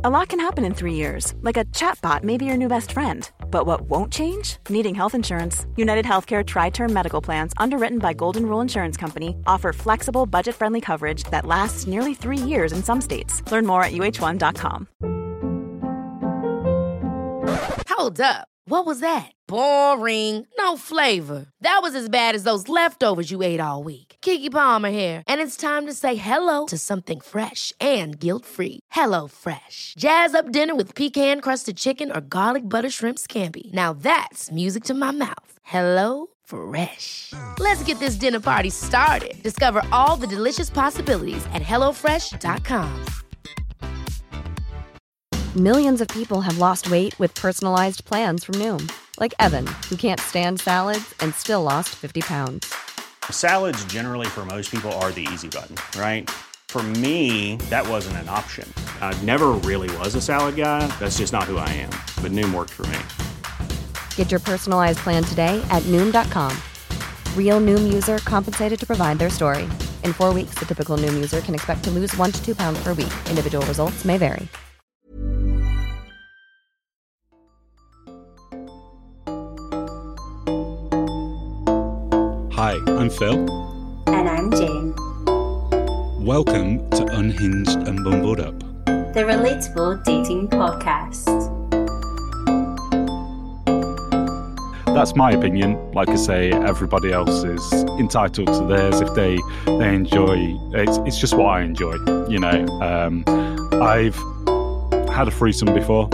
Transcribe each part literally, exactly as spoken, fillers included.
A lot can happen in three years, like a chatbot may be your new best friend. But what won't change? Needing health insurance. United Healthcare Tri-Term Medical Plans, underwritten by Golden Rule Insurance Company, offer flexible, budget-friendly coverage that lasts nearly three years in some states. Learn more at U H one dot com. Hold up. What was that? Boring. No flavor. That was as bad as those leftovers you ate all week. Keke Palmer here. And it's time to say hello to something fresh and guilt-free. Hello Fresh. Jazz up dinner with pecan-crusted chicken or garlic butter shrimp scampi. Now that's music to my mouth. Hello Fresh. Let's get this dinner party started. Discover all the delicious possibilities at hello fresh dot com. Millions of people have lost weight with personalized plans from Noom. Like Evan, who can't stand salads and still lost fifty pounds. Salads generally for most people are the easy button, right? For me, that wasn't an option. I never really was a salad guy. That's just not who I am. But Noom worked for me. Get your personalized plan today at Noom dot com. Real Noom user compensated to provide their story. In four weeks, the typical Noom user can expect to lose one to two pounds per week. Individual results may vary. Hi, I'm Phil. And I'm Jane. Welcome to Unhinged and Bumbled Up, the relatable dating podcast. That's my opinion. Like I say, everybody else is entitled to theirs if they they enjoy. It's it's just what I enjoy, you know. Um, I've had a threesome before.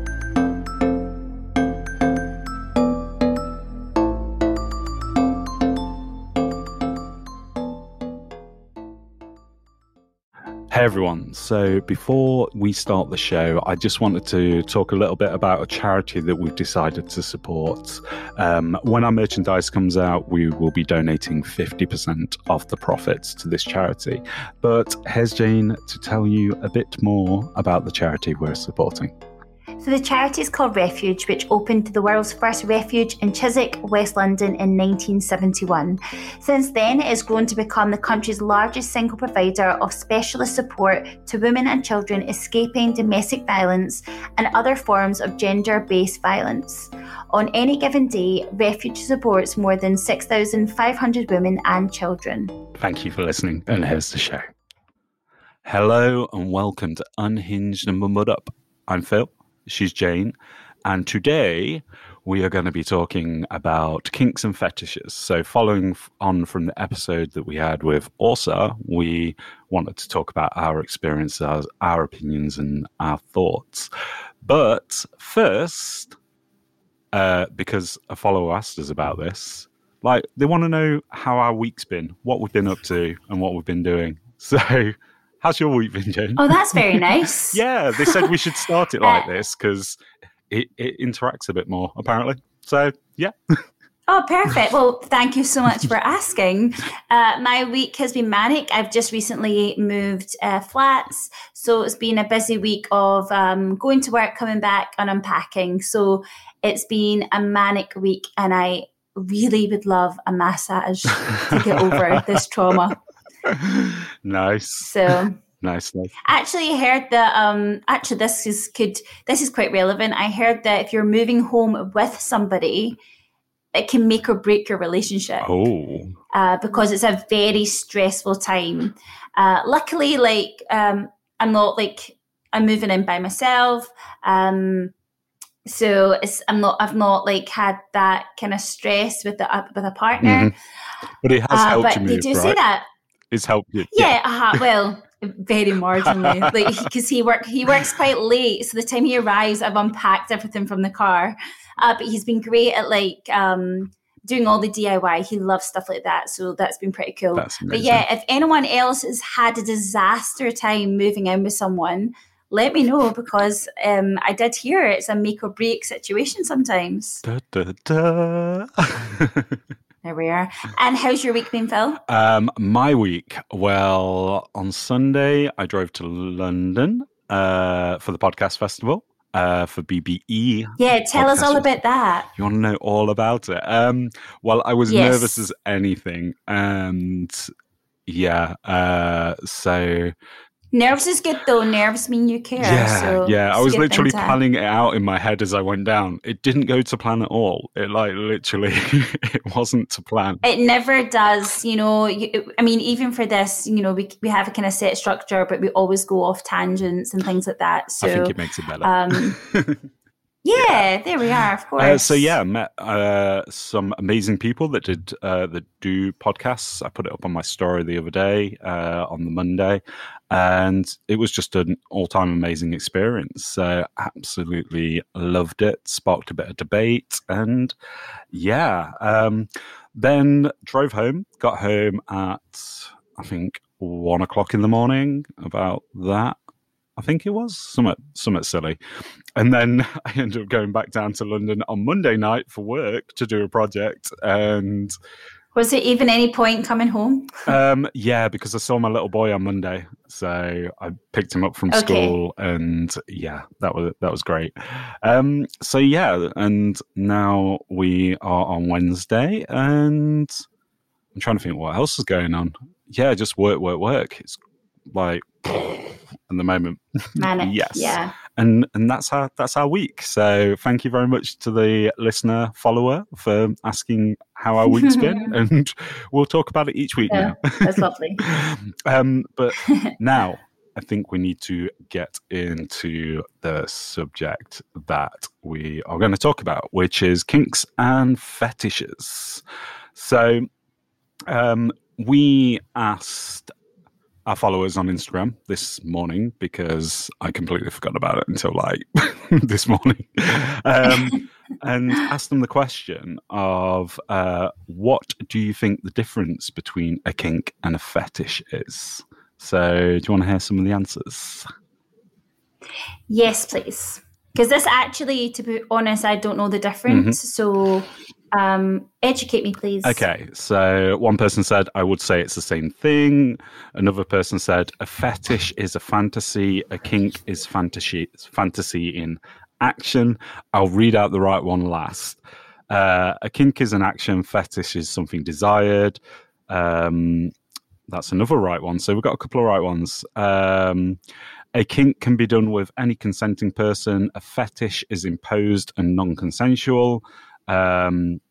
Hey everyone, so before we start the show, I just wanted to talk a little bit about a charity that we've decided to support. Um, when our merchandise comes out, we will be donating fifty percent of the profits to this charity. But here's Jane to tell you a bit more about the charity we're supporting. So the charity is called Refuge, which opened the world's first refuge in Chiswick, West London in nineteen seventy-one. Since then, it has grown to become the country's largest single provider of specialist support to women and children escaping domestic violence and other forms of gender-based violence. On any given day, Refuge supports more than six thousand five hundred women and children. Thank you for listening, and here's the show. Hello and welcome to Unhinged and Bumbled Up. I'm Phil. She's Jane, and today we are going to be talking about kinks and fetishes. So following on from the episode that we had with Orsa, we wanted to talk about our experiences, our opinions, and our thoughts. But first, uh, because a follower asked us about this, like they want to know how our week's been, what we've been up to, and what we've been doing. So... how's your week been, Jane? Oh, that's very nice. Yeah, they said we should start it like uh, this because it, it interacts a bit more, apparently. So, yeah. Oh, perfect. Well, thank you so much for asking. Uh, my week has been manic. I've just recently moved uh, flats. So it's been a busy week of um, going to work, coming back and unpacking. So it's been a manic week and I really would love a massage to get over this trauma. Nice. So nice, nice. Actually, I heard that. Um, actually, this is could this is quite relevant. I heard that if you're moving home with somebody, it can make or break your relationship. Oh. Uh, because it's a very stressful time. Uh, luckily, like um, I'm not like I'm moving in by myself. Um, so it's I'm not I've not like had that kind of stress with the uh, with a partner. Mm-hmm. But it has uh, helped but you move, they do right? say that. It's helped you. Yeah, yeah. uh-huh, well, very marginally, like because he work he works quite late, so the time he arrives, I've unpacked everything from the car. Uh, but he's been great at like um, doing all the D I Y. He loves stuff like that, so that's been pretty cool. But yeah, if anyone else has had a disaster time moving in with someone, let me know because um, I did hear it's a make or break situation sometimes. Da, da, da. There we are. And how's your week been, Phil? Um, my week, well, on Sunday, I drove to London uh, for the podcast festival uh, for B B E. Yeah, tell us all about that. You want to know all about it? Um, well, I was yes. nervous as anything. And yeah, uh, so Nerves is good though. Nerves mean you care. Yeah, so yeah. I it's a was good literally thing to- planning it out in my head as I went down. It didn't go to plan at all. It like literally, it wasn't to plan. It never does, you know. You, I mean, even for this, you know, we we have a kind of set structure, but we always go off tangents and things like that. So I think it makes it better. Um, yeah, yeah, there we are. Of course. Uh, so yeah, met uh, some amazing people that did uh, that do podcasts. I put it up on my story the other day uh, on the Monday, and it was just an all-time amazing experience. So absolutely loved it. Sparked a bit of debate, and yeah, um, then drove home. Got home at I think one o'clock in the morning. About that. I think it was somewhat, somewhat silly. And then I ended up going back down to London on Monday night for work to do a project. And was it even any point coming home? um, yeah, because I saw my little boy on Monday. So I picked him up from Okay. school and yeah, that was, that was great. Um, so yeah, and now we are on Wednesday and I'm trying to think what else is going on. Yeah, just work, work, work. It's like... at the moment. Manic. Yes. Yeah. And and that's our that's our week. So thank you very much to the listener follower for asking how our week's been, and we'll talk about it each week Yeah, now. that's lovely. um, but now I think we need to get into the subject that we are going to talk about, which is kinks and fetishes. So um, we asked our followers on Instagram this morning because I completely forgot about it until like this morning, um, and asked them the question of uh, what do you think the difference between a kink and a fetish is? So do you want to hear some of the answers? Yes, please. Because this actually, to be honest, I don't know the difference. Mm-hmm. So um, educate me, please. Okay, so one person said, I would say it's the same thing. Another person said, a fetish is a fantasy. A kink is fantasy, fantasy in action. I'll read out the right one last. Uh, a kink is an action. Fetish is something desired. Um, that's another right one. So we've got a couple of right ones. Um, a kink can be done with any consenting person. A fetish is imposed and non-consensual. Um,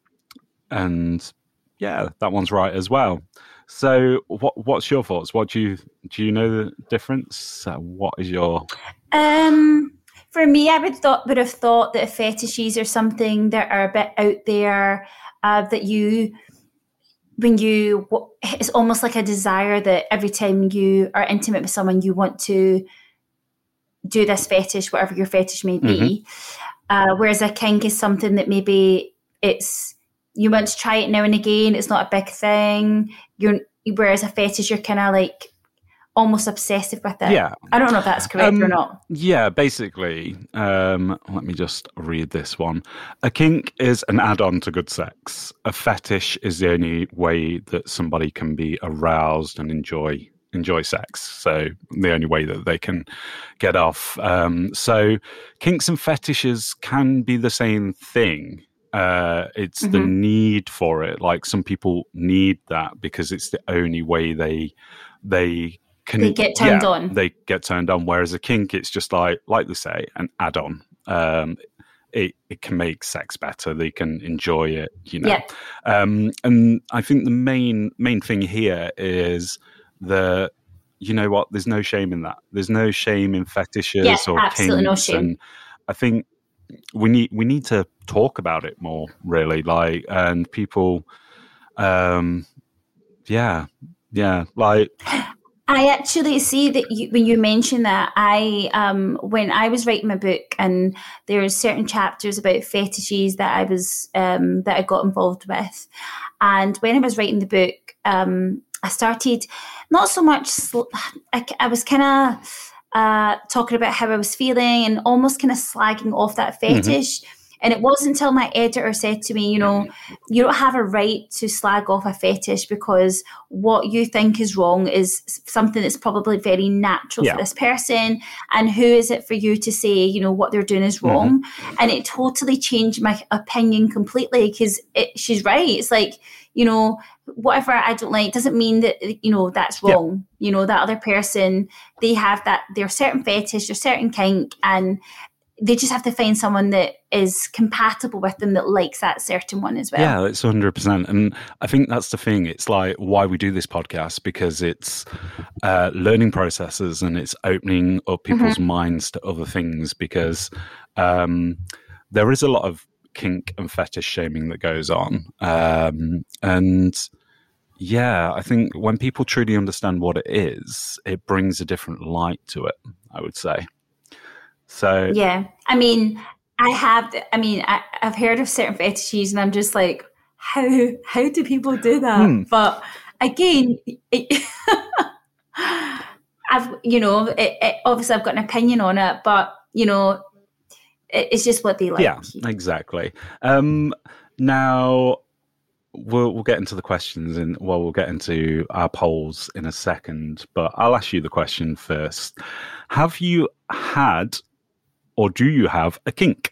and yeah, that one's right as well. So what, what's your thoughts? What do you, do you know the difference? Uh, what is your... Um, for me, I would thought would have thought that fetishes are something that are a bit out there, uh, that you, when you, it's almost like a desire that every time you are intimate with someone, you want to do this fetish, whatever your fetish may be. Mm-hmm. Uh, whereas a kink is something that maybe it's, you want to try it now and again. It's not a big thing. You're, whereas a fetish, you're kind of like almost obsessive with it. Yeah. I don't know if that's correct um, or not. Yeah, basically, um, let me just read this one. A kink is an add-on to good sex. A fetish is the only way that somebody can be aroused and enjoy enjoy sex. So the only way that they can get off. Um, so kinks and fetishes can be the same thing. Uh, it's mm-hmm. the need for it. Like some people need that because it's the only way they they can they get turned yeah, on. They get turned on. Whereas a kink, it's just like like they say, an add-on. Um, it it can make sex better. They can enjoy it. You know. Yeah. Um, and I think the main main thing here is the. You know what? There's no shame in that. There's no shame in fetishes yeah, or absolutely kinks. No shame. And I think we need we need to talk about it more, really. Like, and people, um, yeah, yeah, like. I actually see that you, when you mention that, I um, when I was writing my book, and there are certain chapters about fetishes that I was um, that I got involved with, and when I was writing the book, um, I started not so much. Sl- I, I was kind of uh, talking about how I was feeling and almost kind of slagging off that fetish. Mm-hmm. And it wasn't until my editor said to me, you know, you don't have a right to slag off a fetish because what you think is wrong is something that's probably very natural yeah. for this person. And who is it for you to say, you know, what they're doing is wrong? Mm-hmm. And it totally changed my opinion completely, because she's right. It's like, you know, whatever I don't like doesn't mean that, you know, that's wrong. Yeah. You know, that other person, they have that, their certain fetish, their certain kink, and they just have to find someone that is compatible with them, that likes that certain one as well. Yeah, it's one hundred percent. And I think that's the thing. It's like why we do this podcast, because it's uh, learning processes and it's opening up people's mm-hmm. minds to other things, because um, there is a lot of kink and fetish shaming that goes on. Um, and yeah, I think when people truly understand what it is, it brings a different light to it, I would say. So yeah, I mean, I have, I mean, I, I've heard of certain fetishes, and I'm just like, how how do people do that? Hmm. But again, it, I've, you know, it, it, obviously I've got an opinion on it, but you know, it, it's just what they like. Yeah, exactly. Um, now we'll we'll get into the questions, and well, we'll get into our polls in a second. But I'll ask you the question first. Have you had, or do you have, a kink?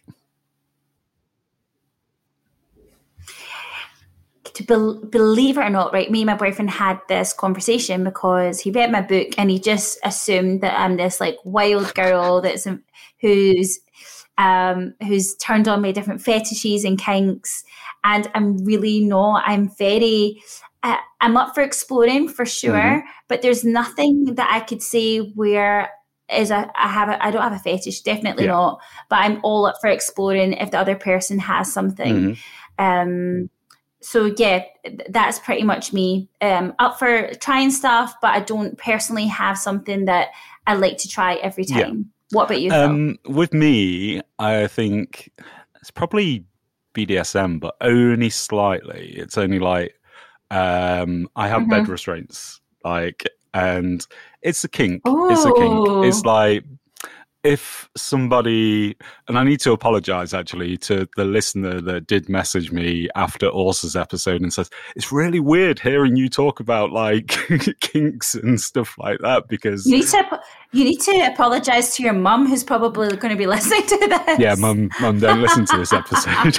To be- believe it or not, right, me and my boyfriend had this conversation because he read my book and he just assumed that I'm this like wild girl that's who's um, who's turned on by different fetishes and kinks, and I'm really not. I'm very, uh, I'm up for exploring for sure, mm-hmm. but there's nothing that I could say where is a, I have a, I don't have a fetish, definitely yeah. not, but I'm all up for exploring if the other person has something. Mm-hmm. Um, so yeah, that's pretty much me. Um, up for trying stuff, but I don't personally have something that I like to try every time. Yeah. What about you, Phil? Um, with me, I think it's probably B D S M, but only slightly. It's only like um, I have mm-hmm. bed restraints, like, and it's a kink. Ooh. It's a kink. It's like if somebody, and I need to apologize actually to the listener that did message me after Orsa's episode and says, it's really weird hearing you talk about like kinks and stuff like that, because you need to you need to apologize to your mum, who's probably going to be listening to this. Yeah, mum, mum, don't listen to this episode.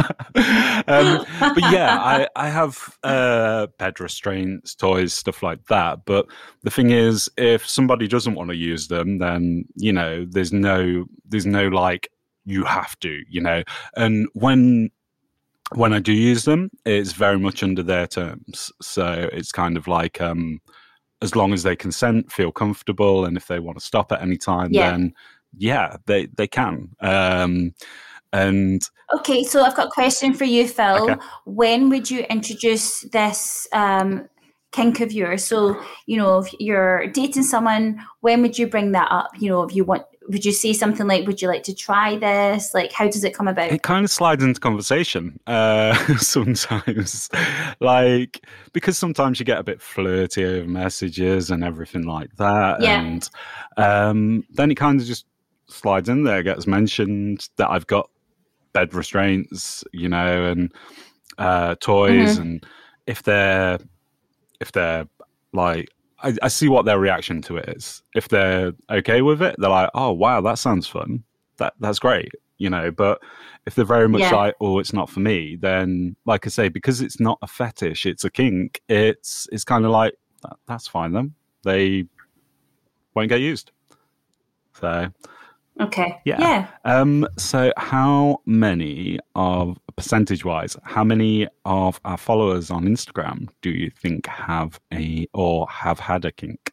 um, but yeah, I, I have uh, bed restraints, toys, stuff like that. But the thing is, if somebody doesn't want to use them, then, you know, there's no, there's no like, you have to, you know. And when when I do use them, it's very much under their terms. So it's kind of like, um, as long as they consent, feel comfortable, and if they want to stop at any time, yeah. then yeah, they, they can. Um, and okay, so I've got a question for you, Phil. Okay. When would you introduce this um, kink of yours? So, you know, if you're dating someone, when would you bring that up? You know, if you want, would you say something like, would you like to try this? Like, how does it come about? It kind of slides into conversation uh, sometimes. Like, because sometimes you get a bit flirty over messages and everything like that. Yeah. And um, then it kind of just slides in there, gets mentioned that I've got bed restraints, you know, and uh, toys. Mm-hmm. And if they're, if they're like, I, I see what their reaction to it is. If they're okay with it, they're like, oh, wow, that sounds fun. That That's great, you know. But if they're very much yeah. like, oh, it's not for me, then, like I say, because it's not a fetish, it's a kink, it's it's kind of like, that, that's fine then. They won't get used. So... Okay. Yeah. Yeah. Um, so how many of, percentage-wise, how many of our followers on Instagram do you think have a, or have had a kink?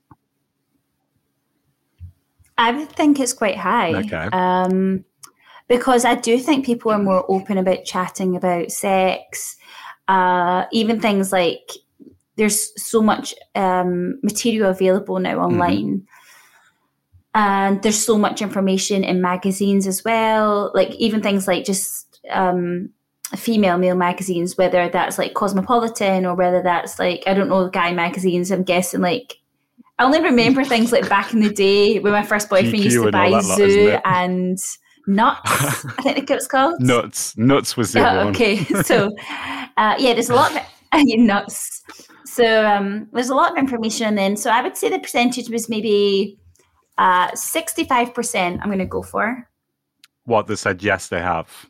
I would think it's quite high. Okay. Um, because I do think people are more open about chatting about sex. Uh, even things like, there's so much um, material available now online. Mm-hmm. And there's so much information in magazines as well, like even things like just um, female male magazines, whether that's like Cosmopolitan or whether that's like, I don't know, guy magazines. I'm guessing like, I only remember things like back in the day when my first boyfriend G Q used to buy Zoo lot, and nuts, I think it's called. Nuts. Nuts was the Yeah, other one. okay. So, uh, yeah, there's a lot of nuts. So um, there's a lot of information. And then, so I would say the percentage was maybe uh, sixty-five percent I'm going to go for. What, they said yes, they have?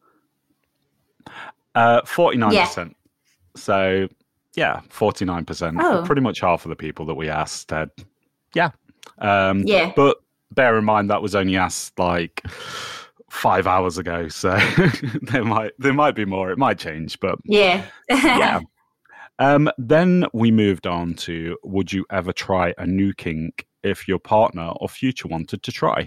Uh, forty-nine percent. Yeah. So, yeah, forty-nine percent. Oh. Pretty much half of the people that we asked said, yeah. Um, yeah. But bear in mind that was only asked like five hours ago. So there might there might be more. It might change, but yeah. yeah. Um, then we moved on to, would you ever try a new kink if your partner or future wanted to try?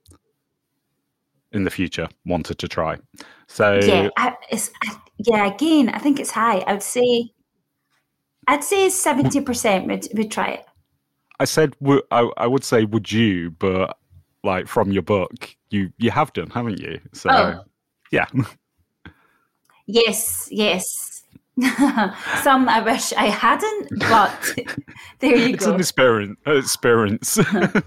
In the future, wanted to try. So yeah, I, it's, I, yeah. Again, I think it's high. I would say, I'd say seventy percent would would try it. I said, I, I would say, would you? But like from your book, you you have done, haven't you? So oh. yeah. Yes, yes. Some I wish I hadn't, but there you it's go. It's an experience. experience.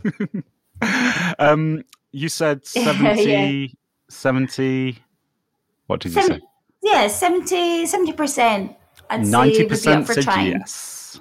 um, you said seventy, yeah. seventy, what did Sem- you say? Yeah, seventy, seventy percent. I'd ninety percent say would be up for said trying. yes.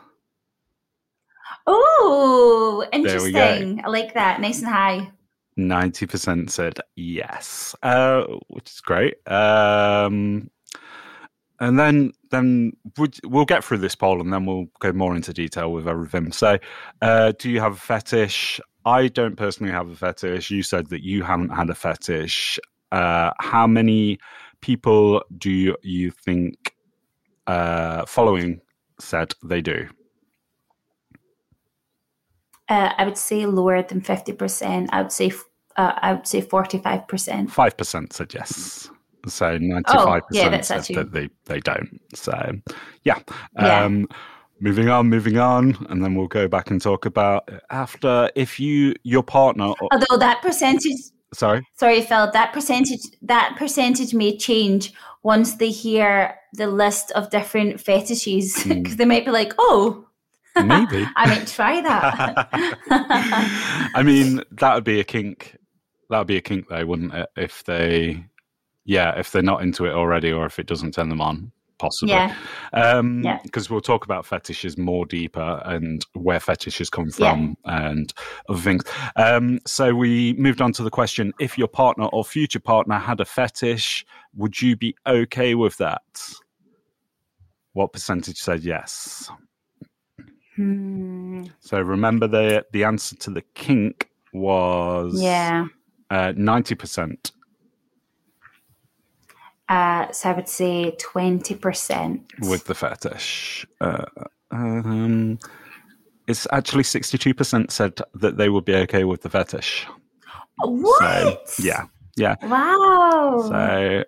Oh, interesting. I like that. Nice and high. ninety percent said yes, uh, which is great. Um, and then then would, we'll get through this poll and then we'll go more into detail with everything. So uh, do you have a fetish? I don't personally have a fetish. You said that you haven't had a fetish. Uh, how many people do you, you think uh, following said they do? Uh, I would say lower than fifty percent. I would say uh, I would say forty-five percent. five percent said yes. So ninety-five percent oh, yeah, that's said actually... that they, they don't. So, yeah. Um, yeah. Moving on, moving on. And then we'll go back and talk about after if you, your partner... Or... Although that percentage... Sorry? Sorry, Phil. That percentage, that percentage may change once they hear the list of different fetishes. Because mm. they might be like, oh... Maybe. I might try that. I mean, that would be a kink. That would be a kink, though, wouldn't it? If they, yeah, if they're not into it already, or if it doesn't turn them on, possibly. Yeah. Um, yeah. Because we'll talk about fetishes more deeper and where fetishes come from yeah. and other things. Um, so we moved on to the question: if your partner or future partner had a fetish, would you be okay with that? What percentage said yes? Hmm. So remember the the answer to the kink was yeah uh, ninety percent. Uh, so I would say twenty percent with the fetish. Uh, um, it's actually sixty-two percent said that they would be okay with the fetish. What? So, yeah, yeah. Wow. So.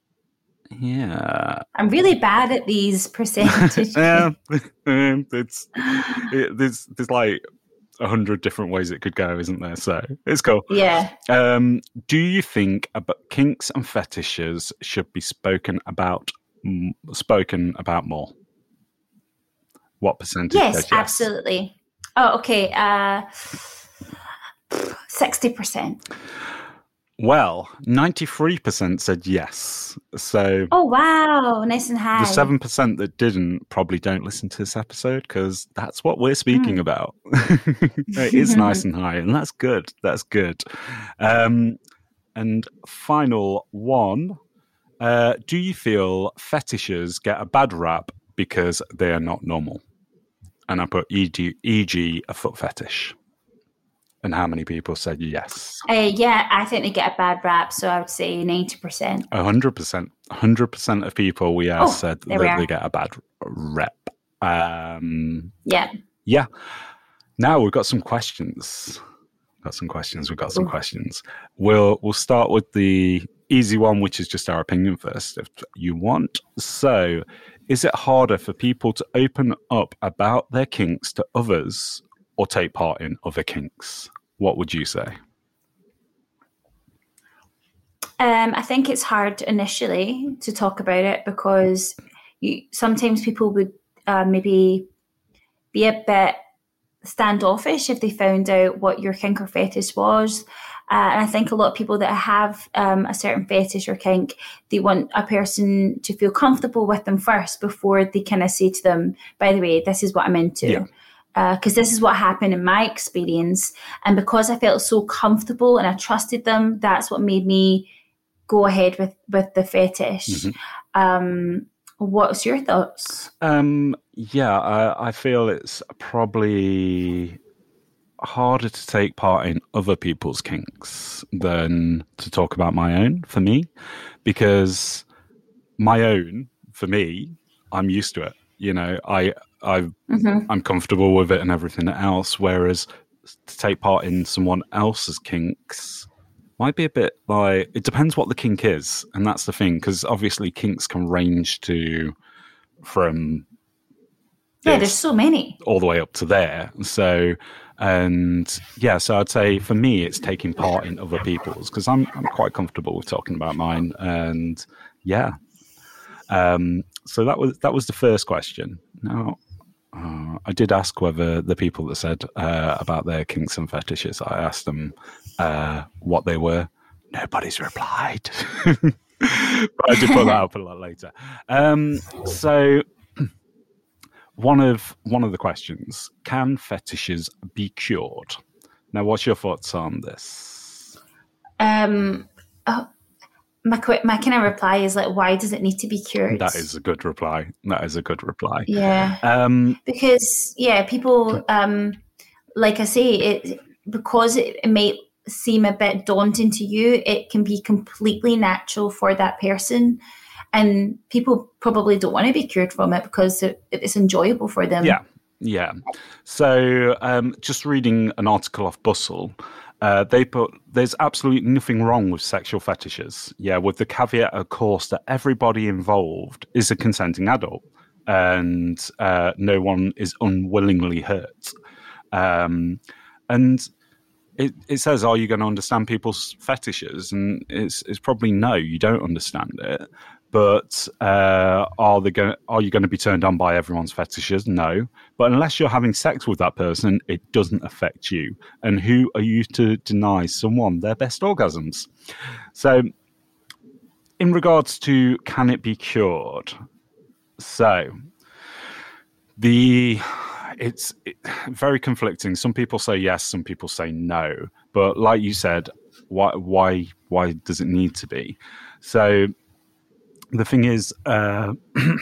Yeah, I'm really bad at these percentages. yeah, it's it, there's there's like a hundred different ways it could go, isn't there? So it's cool. Yeah. Um, do you think about kinks and fetishes should be spoken about m- spoken about more? What percentage? Yes, yes, absolutely. Oh, okay. Uh, sixty percent. Well, ninety-three percent said yes. So, oh wow, nice and high. The seven percent that didn't probably don't listen to this episode because that's what we're speaking mm. about. It is nice and high, and that's good. That's good. Um, and final one: uh, do you feel fetishes get a bad rap because they are not normal? And I put e g, for example a foot fetish. And how many people said yes? Uh, yeah, I think they get a bad rap, so I would say ninety percent. one hundred percent. one hundred percent of people we asked oh, said that they get a bad rep. Um, yeah. Yeah. Now we've got some questions. Got some questions. We've got some Ooh. questions. We'll we'll start with the easy one, which is just our opinion first, if you want. So, is it harder for people to open up about their kinks to others or take part in other kinks? What would you say? Um, I think it's hard initially to talk about it because you, sometimes people would uh, maybe be a bit standoffish if they found out what your kink or fetish was. Uh, and I think a lot of people that have um, a certain fetish or kink, they want a person to feel comfortable with them first before they kind of say to them, by the way, this is what I'm into. Yeah. Because uh, this is what happened in my experience. And because I felt so comfortable and I trusted them, that's what made me go ahead with, with the fetish. Mm-hmm. Um, what's your thoughts? Um, yeah, I, I feel it's probably harder to take part in other people's kinks than to talk about my own, for me. Because my own, for me, I'm used to it. You know, I... I've, mm-hmm. I'm comfortable with it and everything else, whereas to take part in someone else's kinks might be a bit like, it depends what the kink is, and that's the thing, because obviously kinks can range to from yeah there's so many all the way up to there. So and yeah so I'd say for me it's taking part in other people's, because I'm, I'm quite comfortable with talking about mine. And yeah um so that was that was the first question. Now Uh, I did ask whether the people that said uh, about their kinks and fetishes, I asked them uh, what they were. Nobody's replied. But I did put that up a lot later. Um, so one of one of the questions, can fetishes be cured? Now, what's your thoughts on this? Um, oh, my my kind of reply is like, why does it need to be cured? That is a good reply. That is a good reply. Yeah. Um, because yeah, people, um, like I say, it because it, it may seem a bit daunting to you, it can be completely natural for that person, and people probably don't want to be cured from it because it, it's enjoyable for them. Yeah, yeah. So, um, just reading an article off Bustle. Uh, they put, there's absolutely nothing wrong with sexual fetishes. Yeah, with the caveat, of course, that everybody involved is a consenting adult and uh, no one is unwillingly hurt. Um, and it, it says, are you going to understand people's fetishes? And it's, it's probably no, you don't understand it. But uh, are they going? Are you going to be turned on by everyone's fetishes? No. But unless you're having sex with that person, it doesn't affect you. And who are you to deny someone their best orgasms? So, in regards to can it be cured? So, the it's it, very conflicting. Some people say yes, some people say no. But like you said, why why why does it need to be? So. The thing is, uh,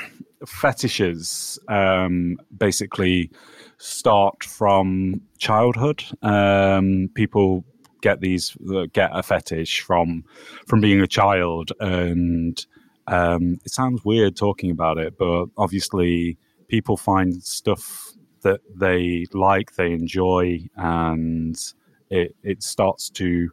fetishes um, basically start from childhood. Um, people get these get a fetish from from being a child, and um, it sounds weird talking about it, but obviously people find stuff that they like, they enjoy, and it it starts to,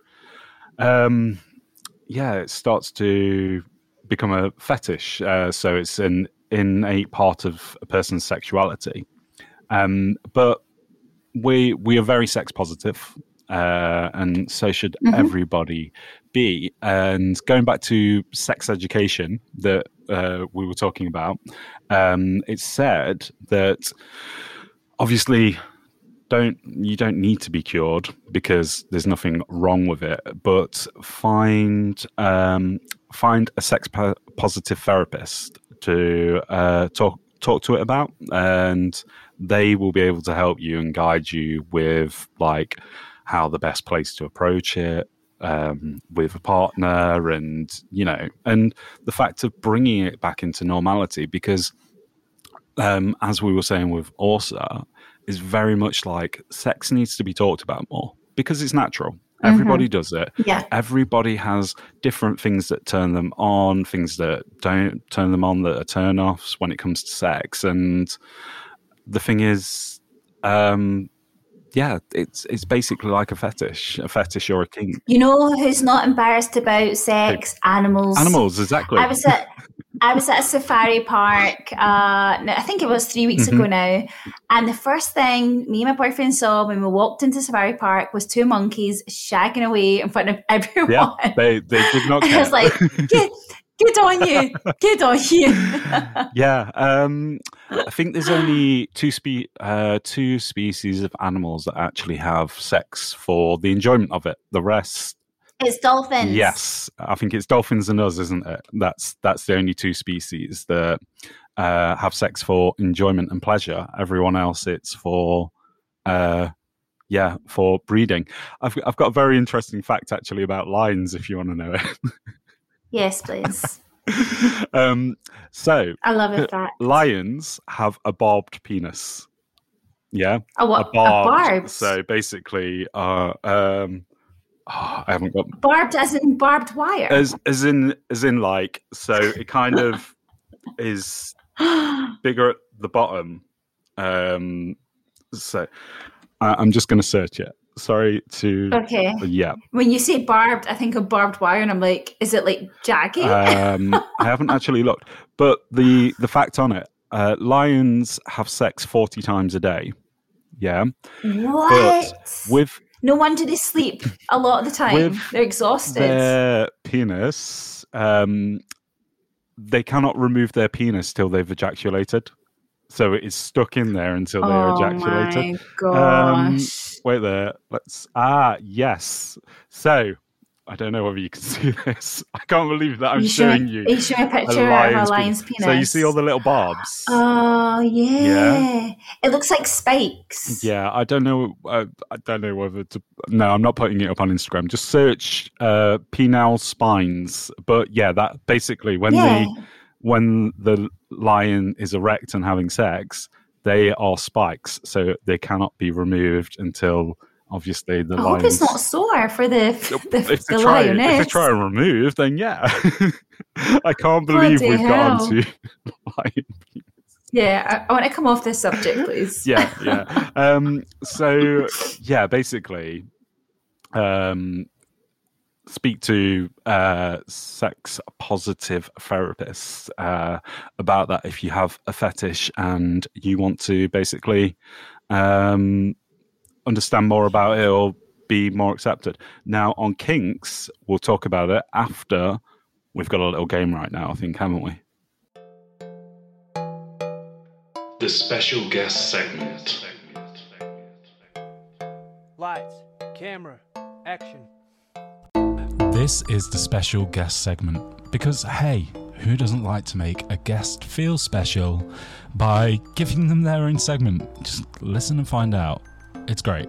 um, yeah, it starts to. become a fetish, uh, so it's an innate part of a person's sexuality. Um, but we we are very sex positive, uh, and so should mm-hmm. everybody be. And going back to sex education that uh, we were talking about, um, it's said that obviously don't you don't need to be cured because there's nothing wrong with it, but find um, find a sex po- positive therapist to uh, talk talk to it about, and they will be able to help you and guide you with like how the best place to approach it um, with a partner, and you know, and the fact of bringing it back into normality, because um, as we were saying with Orsa, is very much like sex needs to be talked about more because it's natural. Everybody mm-hmm. does it. Yeah. Everybody has different things that turn them on, things that don't turn them on, that are turn-offs when it comes to sex. And the thing is, um, yeah, it's it's basically like a fetish, a fetish or a kink. You know who's not embarrassed about sex? Animals. Animals, exactly. I was at I was at a safari park, uh, I think it was three weeks mm-hmm. ago now, and the first thing me and my boyfriend saw when we walked into safari park was two monkeys shagging away in front of everyone. Yeah, they, they did not care. I was like, get, get on you, get on you. Yeah, um, I think there's only two, spe- uh, two species of animals that actually have sex for the enjoyment of it. The rest It's dolphins. Yes, I think it's dolphins and us, isn't it? That's that's the only two species that uh, have sex for enjoyment and pleasure. Everyone else, it's for, uh, yeah, for breeding. I've I've got a very interesting fact actually about lions, if you want to know it. Yes, please. um, so I love a fact. Lions have a barbed penis. Yeah, a what? A barbed. A barbed. So basically, uh, um. Oh, I haven't got barbed as in barbed wire. As as in as in like so it kind of is bigger at the bottom. Um, so I, I'm just going to search it. Sorry to okay. Yeah. When you say barbed, I think of barbed wire, and I'm like, is it like jagged? um, I haven't actually looked, but the the fact on it: uh, lions have sex forty times a day. Yeah. What? But with No wonder they sleep a lot of the time. With They're exhausted. Their penis, um, they cannot remove their penis till they've ejaculated. So it is stuck in there until they are oh ejaculated. My gosh. Um, wait there. Let's. Ah, yes. So I don't know whether you can see this. I can't believe that I'm you showing show, you. Are you showing a picture a of a lion's penis. penis? So you see all the little barbs. Oh yeah. yeah. It looks like spikes. Yeah, I don't know. Uh, I don't know whether to. No, I'm not putting it up on Instagram. Just search uh, penile spines. But yeah, that basically when yeah. the when the lion is erect and having sex, they are spikes, so they cannot be removed until. Obviously, the I lions... hope it's not sore for the the, if the try, lioness. If they try and remove, then yeah. I can't believe Bloody we've hell. got onto lion penis. Yeah, I, I want to come off this subject, please. yeah, yeah. Um, so, yeah, basically, um, speak to uh, sex-positive therapists uh, about that if you have a fetish and you want to basically... Um, understand more about it or be more accepted. Now, on kinks, we'll talk about it after we've got a little game right now, I think, haven't we? The special guest segment. Lights, camera, action. This is the special guest segment because, hey, who doesn't like to make a guest feel special by giving them their own segment? Just listen and find out. It's great.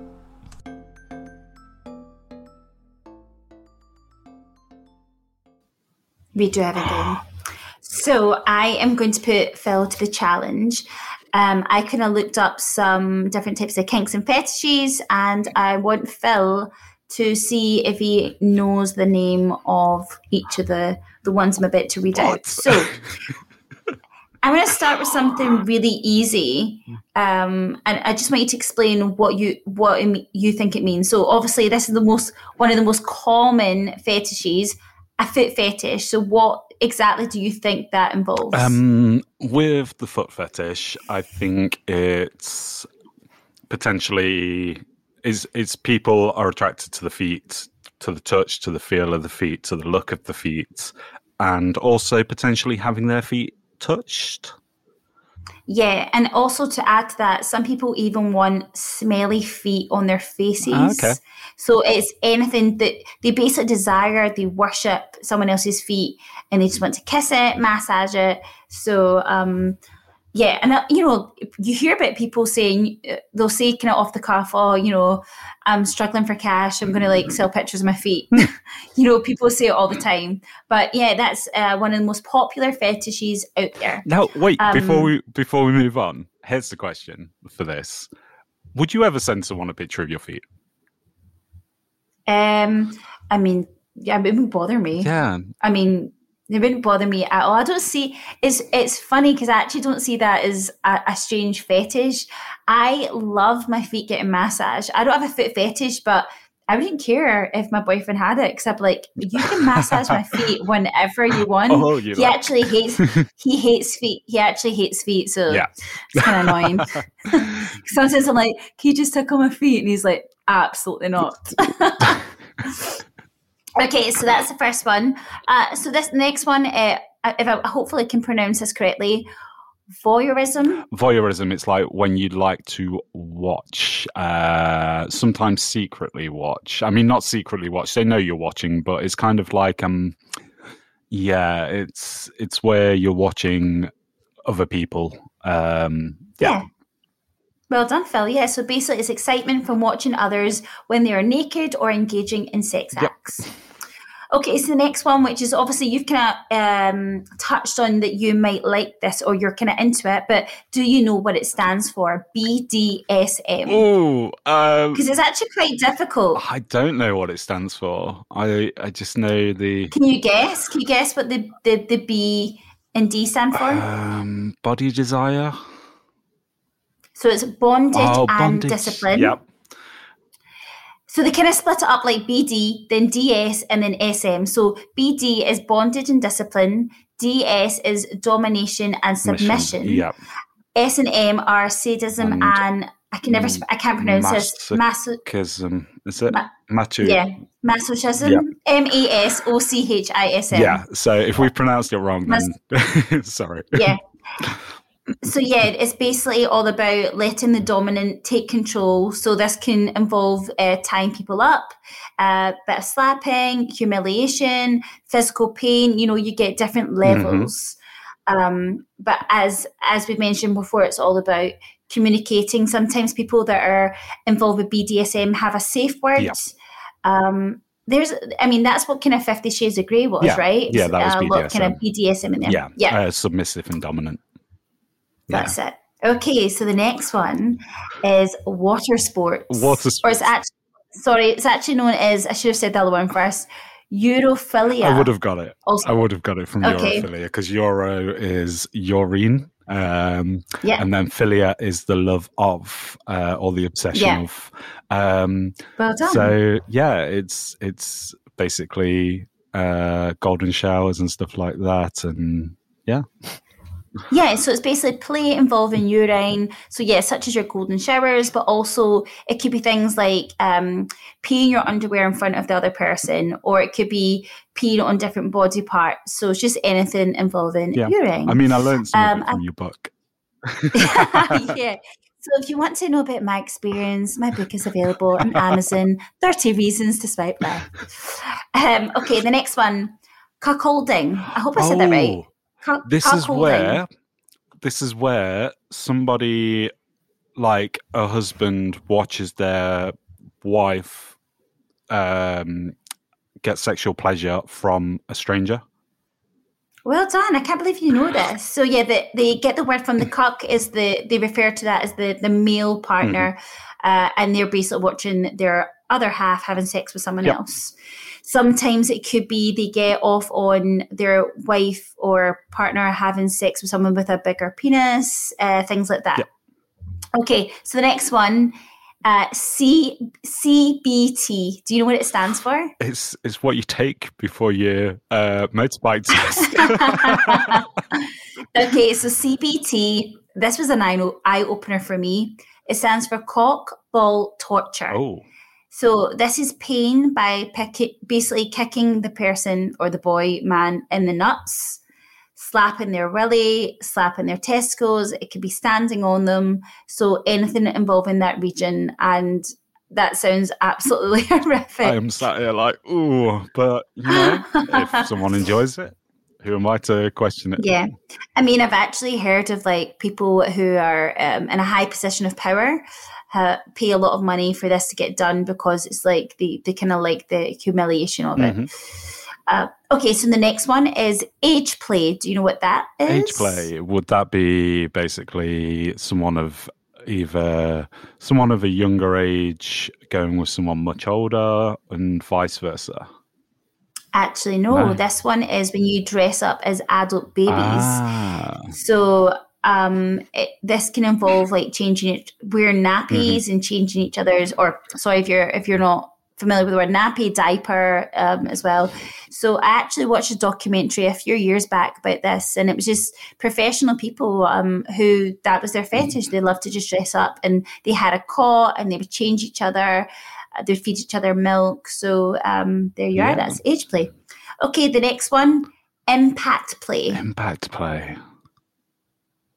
We do have a game. So I am going to put Phil to the challenge. Um, I kind of looked up some different types of kinks and fetishes, and I want Phil to see if he knows the name of each of the, the ones I'm about to read What? out. So I'm going to start with something really easy, um, and I just want you to explain what you what you think it means. So obviously, this is the most one of the most common fetishes, a foot fetish. So what exactly do you think that involves? Um, with the foot fetish, I think it's potentially is is people are attracted to the feet, to the touch, to the feel of the feet, to the look of the feet, and also potentially having their feet touched. Yeah, and also to add to that, some people even want smelly feet on their faces. Ah, okay. So it's anything that they basically desire, they worship someone else's feet and they just want to kiss it, massage it. So, um, yeah, and uh, you know, you hear about people saying, they'll say kind of off the cuff, oh, you know, I'm struggling for cash, I'm going to like sell pictures of my feet. You know, people say it all the time. But yeah, that's uh, one of the most popular fetishes out there. Now, wait, Um, before we before we move on, here's the question for this. Would you ever send someone a picture of your feet? Um, I mean, yeah, it wouldn't bother me. Yeah. I mean, it wouldn't bother me at all. I don't see, it's it's funny because I actually don't see that as a, a strange fetish. I love my feet getting massaged. I don't have a foot fetish, but I wouldn't care if my boyfriend had it, because I'd be like, you can massage my feet whenever you want. Oh, you he like. actually hates, he hates feet. He actually hates feet, so Yeah. it's kind of annoying. Sometimes I'm like, can you just tickle my feet? And he's like, absolutely not. Okay, so that's the first one. Uh, so this next one, uh, if I hopefully can pronounce this correctly, Voyeurism? Voyeurism, it's like when you'd like to watch, uh, sometimes secretly watch. I mean, not secretly watch. They know you're watching, but it's kind of like, um, yeah, it's it's where you're watching other people. Um, yeah. yeah. Well done, Phil. Yeah, so basically it's excitement from watching others when they are naked or engaging in sex Yep. acts. Okay, so the next one, which is obviously you've kind of um, touched on that you might like this or you're kind of into it, but do you know what it stands for? B D S M. Oh, um, Because it's actually quite difficult. I don't know what it stands for. I I just know the Can you guess? Can you guess what the, the, the B and D stand for? um, body desire. So it's bondage Oh, and bondage. discipline. Yep. So they kind of split it up like B D, then D S, and then S M. So B D is bondage and discipline. D S is domination and submission. Mission. Yep. S and M are sadism and, And I can never, sp- I can't pronounce this. Maso- Masochism. Is it? Ma- Macho. yeah, masochism. Yep. M A S O C H I S M. Yeah. So if we pronounced it wrong, then sorry. Yeah. So yeah, it's basically all about letting the dominant take control. So this can involve uh, tying people up, a uh, bit of slapping, humiliation, physical pain. You know, you get different levels. Mm-hmm. Um, but as as we mentioned before, it's all about communicating. Sometimes people that are involved with B D S M have a safe word. Yeah. Um, there's, I mean, that's what kind of Fifty Shades of Grey was, yeah. right? Yeah, that was uh, B D S M. A lot kind of B D S M in there. Yeah, yeah. Uh, submissive and dominant. That's yeah. it. Okay, so the next one is water sports. Water sports. Or it's actually, sorry, it's actually known as, I should have said the other one first, Europhilia. I would have got it. Also. I would have got it from okay. Europhilia because Euro is urine. Um, yeah. And then philia is the love of uh, or the obsession yeah. of. Um, well done. So, yeah, it's, it's basically uh, golden showers and stuff like that. And yeah. Yeah, so it's basically play involving urine. So yeah, such as your golden showers, but also it could be things like um, peeing your underwear in front of the other person, or it could be peeing on different body parts. So it's just anything involving yeah. urine. I mean, I learned something um, from I, your book. yeah. So if you want to know about my experience, my book is available on Amazon. thirty Reasons to Swipe Left. Um, okay, the next one, cuckolding. I hope I said oh. that right. This is where this is where somebody like a husband watches their wife um, get sexual pleasure from a stranger. Well done. I can't believe you know this. So yeah, the, they get the word from the cuck is the they refer to that as the, the male partner, mm-hmm. uh, and they're basically watching their other half having sex with someone yep. else. Sometimes it could be they get off on their wife or partner having sex with someone with a bigger penis, uh, things like that. Yep. Okay, so the next one, uh, C C B T. Do you know what it stands for? It's it's what you take before your uh, motorbike test. Okay, so C B T. This was an eye opener for me. It stands for cock ball torture. Oh. So this is pain by pick, basically kicking the person or the boy, man, in the nuts, slapping their willy, slapping their testicles. It could be standing on them. So anything involving that region. And that sounds absolutely horrific. I am sat here like, ooh, but you know, if someone enjoys it, who am I to question it? Yeah. I mean, I've actually heard of like people who are um, in a high position of power Uh, pay a lot of money for this to get done because it's like the, the kind of like the humiliation of it. Mm-hmm. Uh, okay, so the next one is age play. Do you know what that is? Age play. Would that be basically someone of either someone of a younger age going with someone much older and vice versa? Actually, no. no. This one is when you dress up as adult babies. Ah. So Um, it, this can involve like changing it, wearing nappies mm-hmm. and changing each other's, or sorry, if you're, if you're not familiar with the word nappy, diaper, um, as well. So I actually watched a documentary a few years back about this, and it was just professional people, um, who that was their fetish. They loved to just dress up, and they had a cot and they would change each other. Uh, they'd feed each other milk. So, um, there you yeah. are. That's age play. Okay. The next one, impact play. Impact play.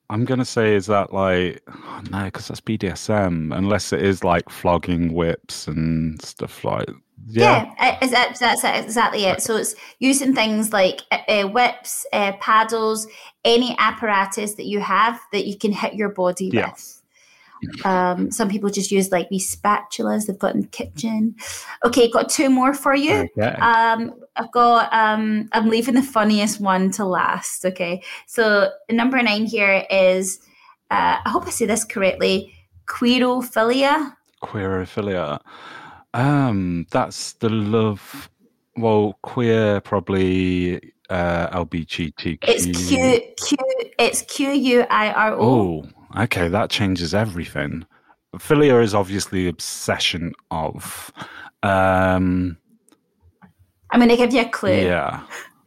I'm going to say, is that like, oh, no, because that's B D S M, unless it is like flogging whips and stuff like Yeah, yeah is that, that's exactly it. So it's using things like uh, whips, uh, paddles, any apparatus that you have that you can hit your body yeah. with. Um, some people just use like these spatulas they've got in the kitchen. Okay, got two more for you. Okay. Um, I've got, um, I'm leaving the funniest one to last. Okay, so number nine here is, uh, I hope I say this correctly, queerophilia. Queerophilia. Um, that's the love. Well, queer probably uh, L G B T Q. It's Q Q. It's Q U I R O. Oh, okay, that changes everything. Philia is obviously the obsession of. Um, I'm going to give you a clue. Yeah.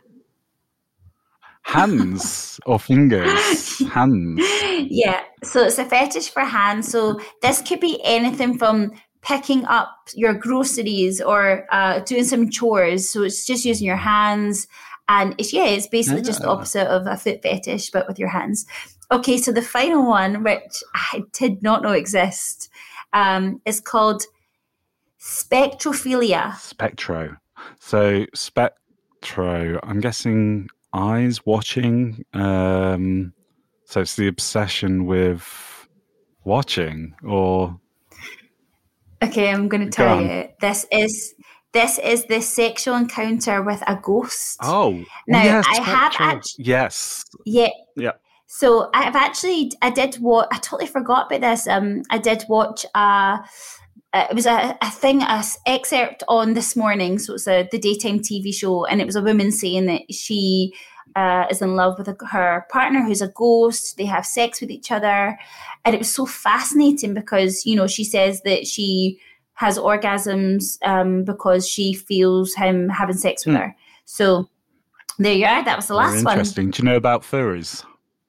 Hands or fingers? Hands. Yeah. So it's a fetish for hands. So this could be anything from picking up your groceries or uh, doing some chores. So it's just using your hands. And it's, yeah, it's basically yeah. just the opposite of a foot fetish, but with your hands. Okay, so the final one, which I did not know exist, um, is called spectrophilia. Spectro. So spectro, I'm guessing eyes watching. Um, so it's the obsession with watching, or... Okay, I'm going to tell you. This is... This is the sexual encounter with a ghost. Oh, now yes, I have actually, yes, yeah, yeah. So I've actually, I did what I totally forgot about this. Um, I did watch a, it was a, a thing, a excerpt on This Morning. So it's a the daytime T V show, and it was a woman saying that she uh, is in love with a, her partner who's a ghost. They have sex with each other, and it was so fascinating because you know she says that she has orgasms um, because she feels him having sex with mm. her. So there you are. That was the Very last interesting. one. Interesting. Do you know about furries?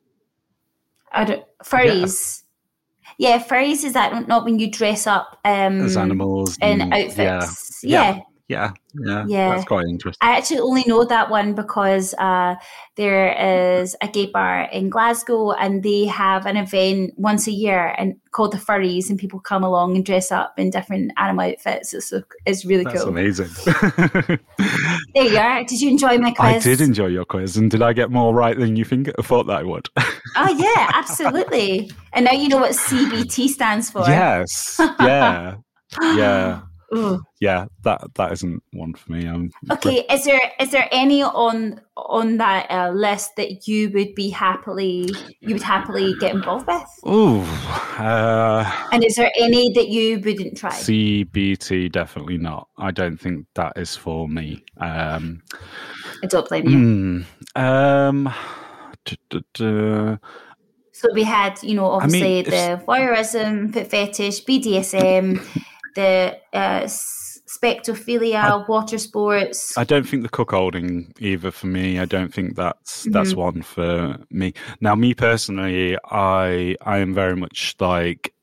I don't, furries. Yeah. yeah, furries is that not when you dress up um, as animals in and, outfits? Yeah. Yeah. yeah. Yeah, yeah, yeah. That's quite interesting. I actually only know that one because uh, there is a gay bar in Glasgow and they have an event once a year and called the Furries, and people come along and dress up in different animal outfits. It's, it's really That's cool. That's amazing. There you are. Did you enjoy my quiz? I did enjoy your quiz, and did I get more right than you think? I thought that I would. Oh, yeah, absolutely. And now you know what C B T stands for. Yes, yeah, yeah. Ooh. Yeah, that that isn't one for me. Um, okay, is there is there any on on that uh, list that you would be happily you would happily get involved with? Oh, uh, and is there any that you wouldn't try? C B T, definitely not. I don't think that is for me. Um, I don't blame you. Mm, um, duh, duh, duh. So we had, you know, obviously I mean, the voyeurism, foot fetish, B D S M. The uh, spectrophilia, I, water sports. I don't think the cuckolding either for me. I don't think that's mm-hmm. that's one for me. Now, me personally, I I am very much like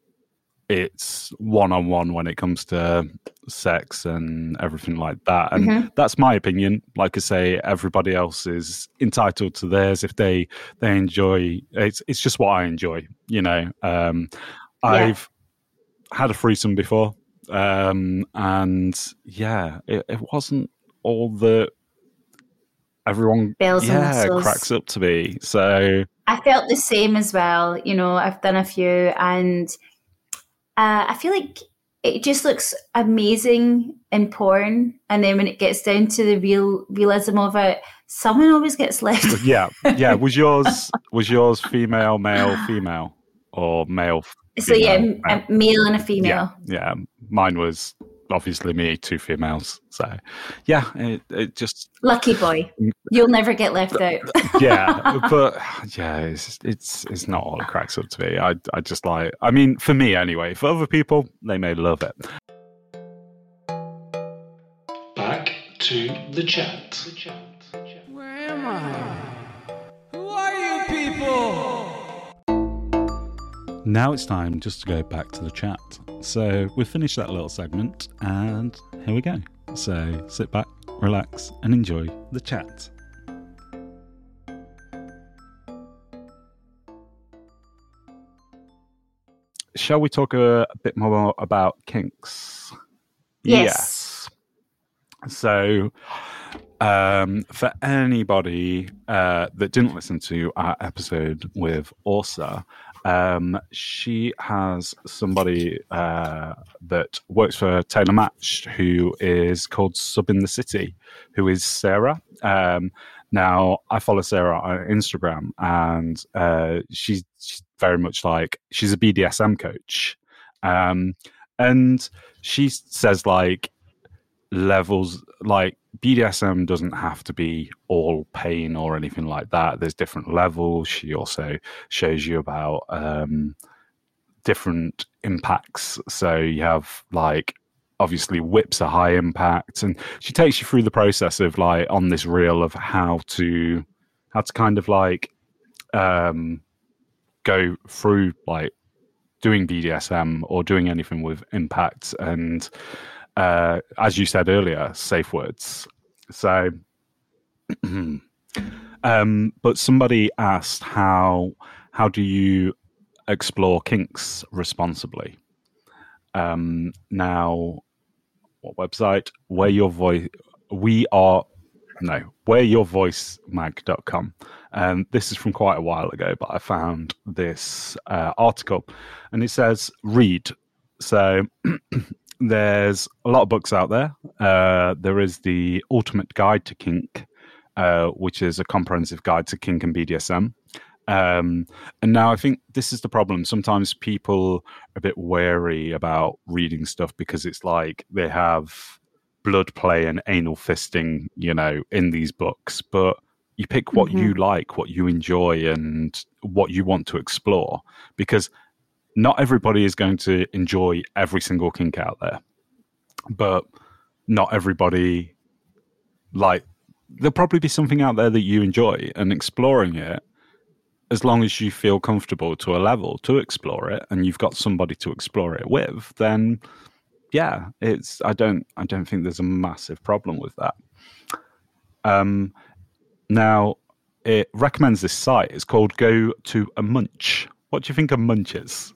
it's one on one when it comes to sex and everything like that, and mm-hmm. that's my opinion. Like I say, everybody else is entitled to theirs if they they enjoy. It's it's just what I enjoy, you know. Um, yeah. I've had a threesome before, um, and yeah, it, it wasn't all that everyone Bells yeah, and whistles. cracks up to be. So I felt the same as well. You know, I've done a few, and uh, I feel like it just looks amazing in porn, and then when it gets down to the real realism of it, someone always gets left. Yeah, yeah. Was yours was yours female, male, female, or male? So female, yeah, a male and a female. Yeah, yeah, mine was obviously me, two females. So yeah, it, it just lucky boy. You'll never get left out. Yeah, but yeah, it's it's it's not all it cracks up to be. I I just like. I mean, for me anyway. For other people, they may love it. Back to the chat. Where am I? Who are you people? Now it's time just to go back to the chat. So we've finished that little segment, and here we go. So sit back, relax, and enjoy the chat. shall we talk a, a bit more about kinks? Yes. Yes. So, um, for anybody uh, that didn't listen to our episode with Orsa, um, she has somebody uh, that works for Taylor Matched who is called Sub in the City, who is Sarah. Um, now, I follow Sarah on Instagram, and uh, she's, she's very much like, she's a B D S M coach. Um, and she says, like, levels, like, B D S M doesn't have to be all pain or anything like that. There's different levels. She also shows you about um, different impacts. So you have, like, obviously whips are high impact, and she takes you through the process of, like, on this reel of how to how to kind of like um, go through, like, doing B D S M or doing anything with impact, and uh, as you said earlier, safe words. So, um, but somebody asked how how do you explore kinks responsibly? Um, now, what website? Where your voice? We are no. Where your voice mag dot com. Um, this is from quite a while ago, but I found this uh, article, and it says read. So. There's a lot of books out there. Uh, there is the Ultimate Guide to Kink, uh, which is a comprehensive guide to kink and B D S M. Um, and now I think this is the problem. Sometimes people are a bit wary about reading stuff because it's like they have blood play and anal fisting, you know, in these books. But you pick what mm-hmm. you like, what you enjoy, and what you want to explore, because not everybody is going to enjoy every single kink out there, but not everybody, like, there'll probably be something out there that you enjoy, and exploring it, as long as you feel comfortable to a level to explore it, and you've got somebody to explore it with, then yeah, it's, I don't, I don't think there's a massive problem with that. Um, now it recommends this site. It's called Go to a Munch. What do you think a munch is?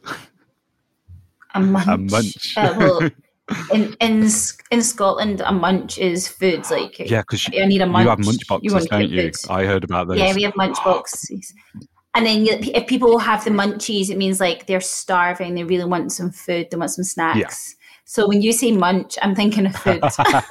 A munch. A munch. Uh, well, in in in Scotland, a munch is food. Like, yeah, because I need a munch. You have munch boxes, you don't you? Food. I heard about those. Yeah, we have munch boxes. And then if people have the munchies, it means like they're starving. They really want some food. They want some snacks. Yeah. So when you say munch, I'm thinking of food.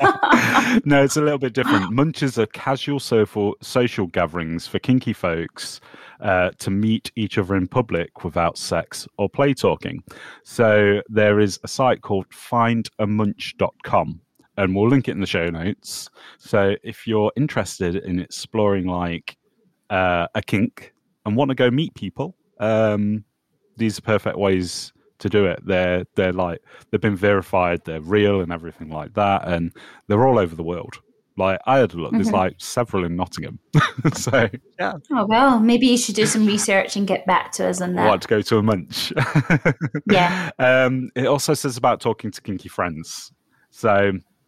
No, it's a little bit different. Munches are casual social social gatherings for kinky folks uh, to meet each other in public without sex or play talking. So there is a site called find a munch dot com, and we'll link it in the show notes. So if you're interested in exploring like uh, a kink and want to go meet people, um, these are perfect ways to do it. They're they're like they've been verified, they're real and everything like that, and they're all over the world. Like I had a look, there's mm-hmm. like several in Nottingham. So yeah. Oh well, maybe you should do some research and get back to us on that. What, to go to a munch? Yeah. Um, it also says about talking to kinky friends. So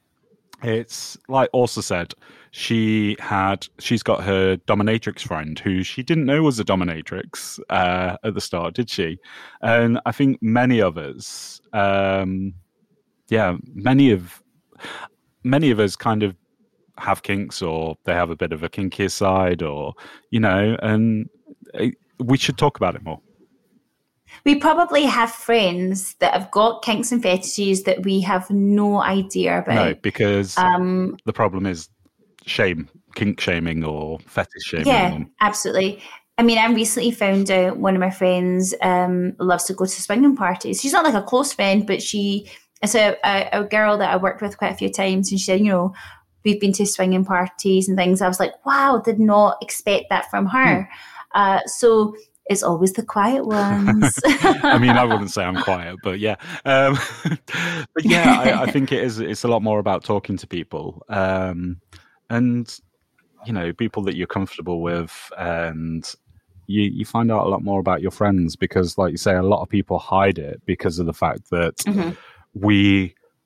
it's like also said, she had she's got her dominatrix friend who she didn't know was a dominatrix uh, at the start, did she? And I think many of us, um, yeah, many of many of us kind of have kinks, or they have a bit of a kinkier side, or you know, and we should talk about it more. We probably have friends that have got kinks and fetishes that we have no idea about. No, because um, the problem is shame, kink shaming or fetish shaming. Yeah, absolutely. I mean, I recently found out one of my friends um, loves to go to swinging parties. She's not like a close friend, but she is a, a, a girl that I worked with quite a few times. And she said, you know, we've been to swinging parties and things. I was like, wow, did not expect that from her. Hmm. Uh, so it's always the quiet ones. I mean, I wouldn't say I'm quiet, but yeah. Um, but yeah, I, I think it is. It's a lot more about talking to people. Um, and, you know, people that you're comfortable with, and you, you find out a lot more about your friends, because, like you say, a lot of people hide it because of the fact that mm-hmm. we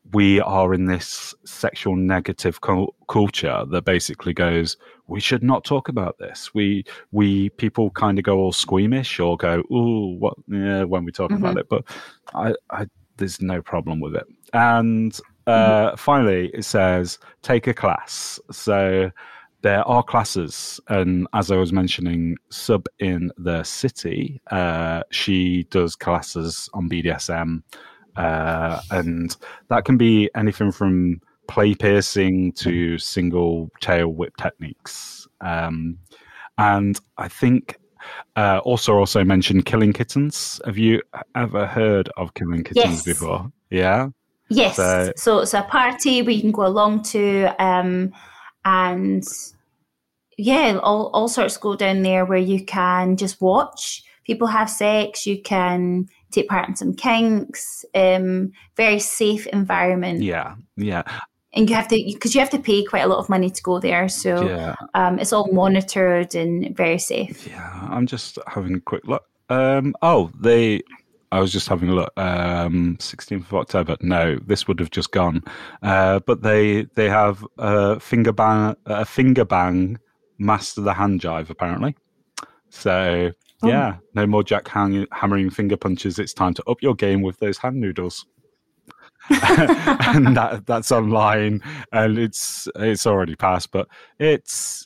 we are in this sexual negative cu- culture that basically goes, we should not talk about this. We we people kind of go all squeamish or go, ooh, what? Yeah, when we talk mm-hmm. about it. But I, I, there's no problem with it. And uh, mm-hmm. finally, it says take a class. So there are classes, and as I was mentioning, Sub in the City, uh, she does classes on B D S M, uh, and that can be anything from play piercing to single tail whip techniques. Um, and I think uh, also also mentioned Killing Kittens. Have you ever heard of Killing Kittens yes. before? Yeah. Yes. So, so it's a party we can go along to. Um, And yeah, all, all sorts go down there where you can just watch people have sex. You can take part in some kinks. Um, very safe environment. Yeah, yeah. And you have to, because you have to pay quite a lot of money to go there. So yeah. um, it's all monitored and very safe. Yeah, I'm just having a quick look. Um, oh, they... I was just having a look. Um, sixteenth of October. No, this would have just gone. Uh, but they they have a finger bang, a finger bang, master the hand jive apparently. So oh. yeah, no more jack hang, hammering finger punches. It's time to up your game with those hand noodles. And that that's online, and it's it's already passed, but it's.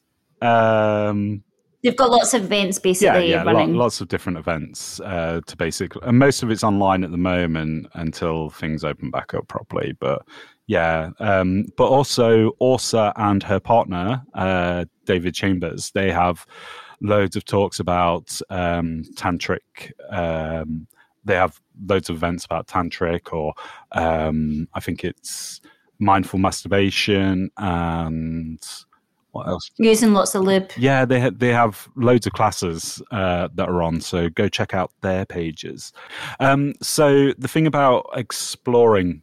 Um, They've got lots of events basically yeah, yeah, running. Lo- lots of different events uh, to basically, and most of it's online at the moment until things open back up properly. But yeah, um, but also Orsa and her partner, uh, David Chambers, they have loads of talks about um, tantric. Um, they have loads of events about tantric, or um, I think it's mindful masturbation and. What else? Using lots of lube. Yeah, they ha- they have loads of classes uh, that are on, so go check out their pages. Um, so the thing about exploring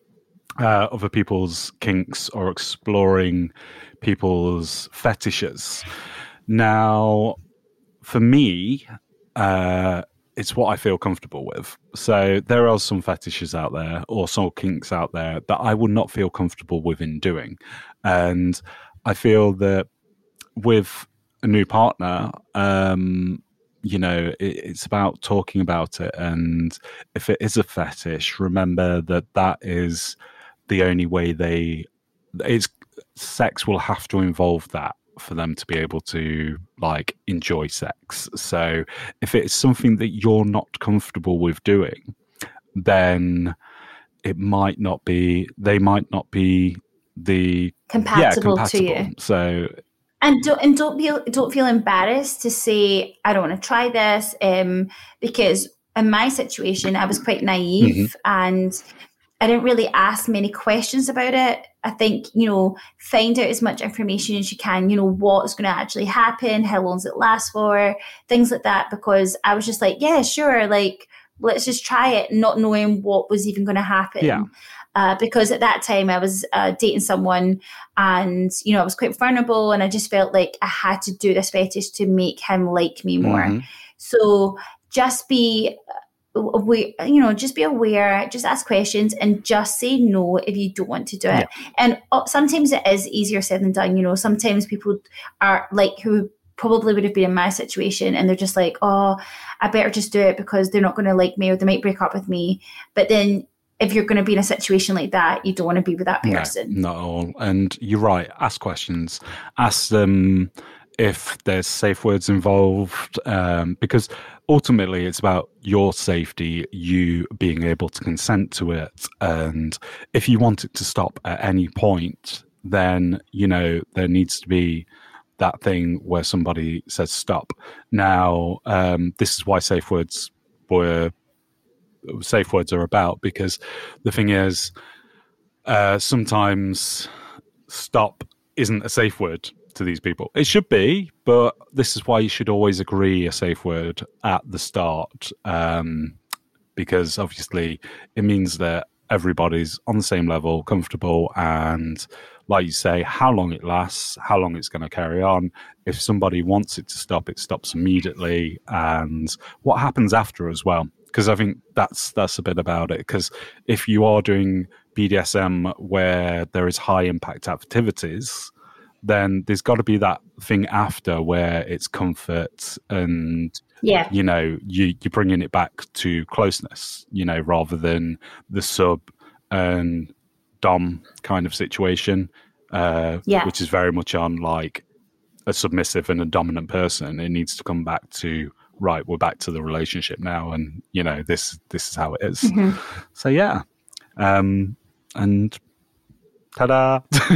uh, other people's kinks or exploring people's fetishes. Now, for me, uh, it's what I feel comfortable with. So there are some fetishes out there or some kinks out there that I would not feel comfortable with in doing. And I feel that with a new partner, um, you know, it, it's about talking about it. And if it is a fetish, remember that that is the only way they, it's, sex will have to involve that for them to be able to like enjoy sex. So if it's something that you're not comfortable with doing, then it might not be, they might not be the compatible, yeah, compatible to you. So and don't and don't feel don't feel embarrassed to say I don't want to try this, um, because in my situation I was quite naive mm-hmm. and I didn't really ask many questions about it. I think, you know, find out as much information as you can, you know, what's going to actually happen, how long does it last for, things like that, because I was just like, yeah, sure, like let's just try it, not knowing what was even going to happen. Yeah. Uh, because at that time I was uh, dating someone and, you know, I was quite vulnerable and I just felt like I had to do this fetish to make him like me more. Mm-hmm. So just be aware, you know, just be aware, just ask questions and just say no if you don't want to do it. Yeah. And uh, sometimes it is easier said than done. You know, sometimes people are like who probably would have been in my situation and they're just like, oh, I better just do it because they're not going to like me or they might break up with me. But then if you're going to be in a situation like that, you don't want to be with that person. No, not at all. And you're right. Ask questions. Ask them if there's safe words involved, um, because ultimately it's about your safety, you being able to consent to it. And if you want it to stop at any point, then, you know, there needs to be that thing where somebody says stop. Now, um, this is why safe words were safe words are about, because the thing is uh sometimes stop isn't a safe word to these people. It should be, but this is why you should always agree a safe word at the start, um because obviously it means that everybody's on the same level, comfortable, and like you say, how long it lasts, how long it's going to carry on. If somebody wants it to stop, it stops immediately, and what happens after as well. Because I think that's that's a bit about it. Because if you are doing B D S M where there is high impact activities, then there's got to be that thing after where it's comfort and, yeah, you know, you, you're bringing it back to closeness, you know, rather than the sub and dom kind of situation, uh, yeah. which is very much on like a submissive and a dominant person. It needs to come back to, right, we're back to the relationship now, and, you know, this this is how it is. Mm-hmm. So, yeah. Um, and ta-da!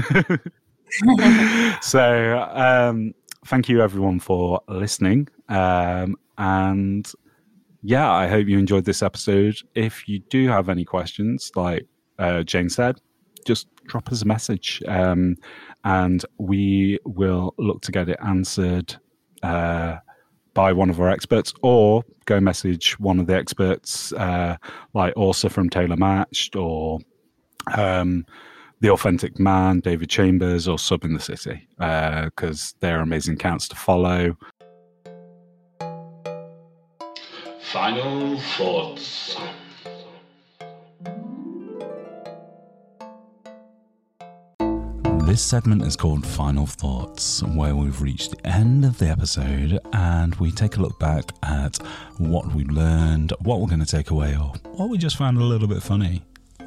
So, um, thank you everyone for listening. Um, and yeah, I hope you enjoyed this episode. If you do have any questions, like uh, Jane said, just drop us a message, um, and we will look to get it answered uh, by one of our experts, or go message one of the experts, uh, like Orsa from Taylor Matched, or um, The Authentic Man, David Chambers, or Sub in the City, because uh, they're amazing accounts to follow. Final thoughts. This segment is called Final Thoughts, where we've reached the end of the episode and we take a look back at what we learned, what we're going to take away, or what we just found a little bit funny.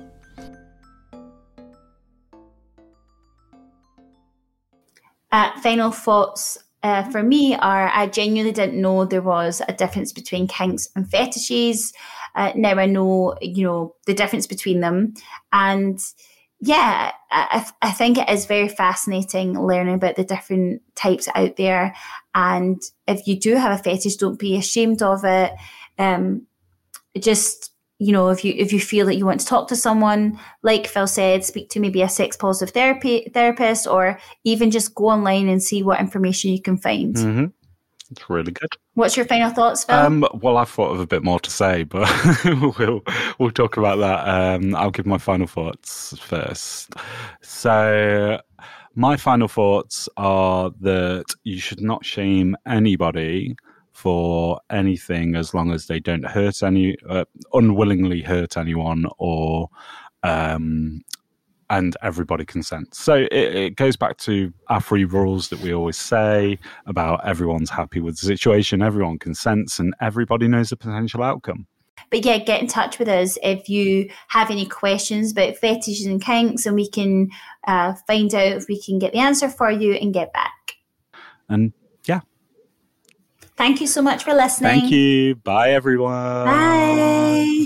Uh, final thoughts uh, for me are, I genuinely didn't know there was a difference between kinks and fetishes. Uh, now I know, you know, the difference between them. And yeah, I, I think it is very fascinating learning about the different types out there. And if you do have a fetish, don't be ashamed of it. Um, just, you know, if you if you feel that you want to talk to someone, like Phil said, speak to maybe a sex positive therapy therapist, or even just go online and see what information you can find. Mm-hmm. It's really good. What's your final thoughts, Phil? Um, well, I thought of a bit more to say, but we'll we'll talk about that. Um, I'll give my final thoughts first. So, my final thoughts are that you should not shame anybody for anything as long as they don't hurt any, uh, unwillingly hurt anyone, or um, and everybody consents. So it, it goes back to our three rules that we always say about everyone's happy with the situation, everyone consents, and everybody knows the potential outcome. But yeah, get in touch with us if you have any questions about fetishes and kinks, and we can uh, find out if we can get the answer for you and get back. And yeah. Thank you so much for listening. Thank you. Bye, everyone. Bye.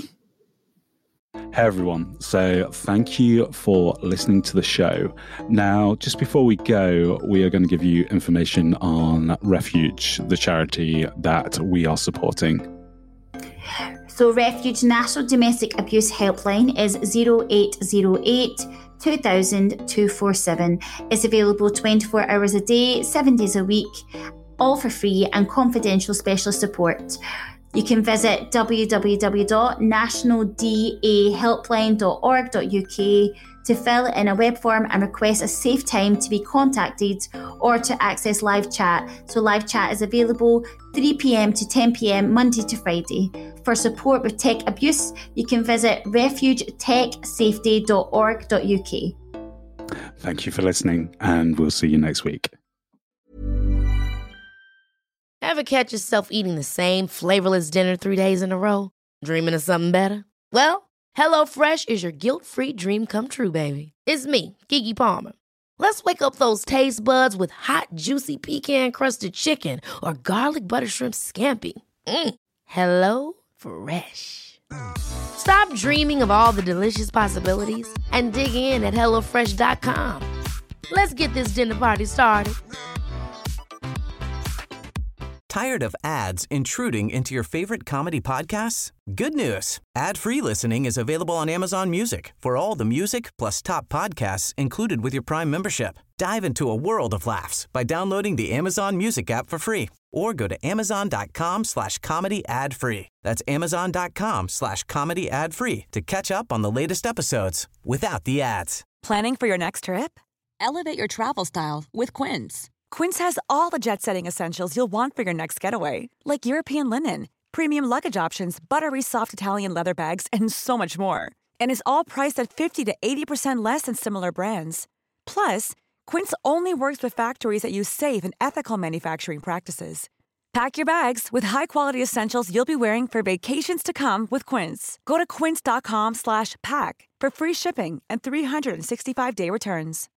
Hey everyone, so thank you for listening to the show. Now, just before we go, we are going to give you information on Refuge, the charity that we are supporting. So Refuge National Domestic Abuse Helpline is zero eight zero eight, two thousand, two four seven. It's available twenty-four hours a day, seven days a week, all for free and confidential specialist support. You can visit w w w dot national d a helpline dot org dot u k to fill in a web form and request a safe time to be contacted, or to access live chat. So live chat is available three p.m. to ten p.m. Monday to Friday. For support with tech abuse, you can visit refuge tech safety dot org dot u k. Thank you for listening, and we'll see you next week. Ever catch yourself eating the same flavorless dinner three days in a row? Dreaming of something better? Well, HelloFresh is your guilt-free dream come true, baby. It's me, Keke Palmer. Let's wake up those taste buds with hot, juicy pecan-crusted chicken or garlic butter shrimp scampi. Mm. Hello Fresh. Stop dreaming of all the delicious possibilities and dig in at hello fresh dot com. Let's get this dinner party started. Tired of ads intruding into your favorite comedy podcasts? Good news. Ad-free listening is available on Amazon Music for all the music plus top podcasts included with your Prime membership. Dive into a world of laughs by downloading the Amazon Music app for free, or go to amazon.com slash comedy ad free. That's amazon.com slash comedy ad free to catch up on the latest episodes without the ads. Planning for your next trip? Elevate your travel style with Quince. Quince has all the jet-setting essentials you'll want for your next getaway, like European linen, premium luggage options, buttery soft Italian leather bags, and so much more. And is all priced at fifty to eighty percent less than similar brands. Plus, Quince only works with factories that use safe and ethical manufacturing practices. Pack your bags with high-quality essentials you'll be wearing for vacations to come with Quince. Go to quince.com slash pack for free shipping and three sixty-five day returns.